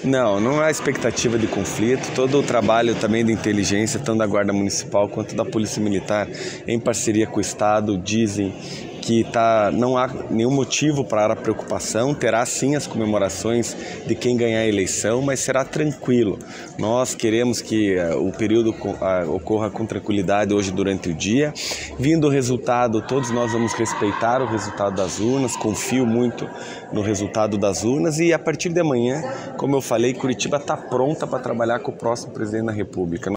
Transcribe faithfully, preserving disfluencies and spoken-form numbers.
Não, não há expectativa de conflito. Todo o trabalho também de inteligência, tanto da Guarda Municipal quanto da Polícia Militar, em parceria com o Estado, dizem que tá, não há nenhum motivo para a preocupação. Terá sim as comemorações de quem ganhar a eleição, mas será tranquilo. Nós queremos que uh, o período uh, ocorra com tranquilidade hoje durante o dia. Vindo o resultado, todos nós vamos respeitar o resultado das urnas, confio muito no resultado das urnas e a partir de amanhã, como eu falei, Curitiba está pronta para trabalhar com o próximo presidente da República.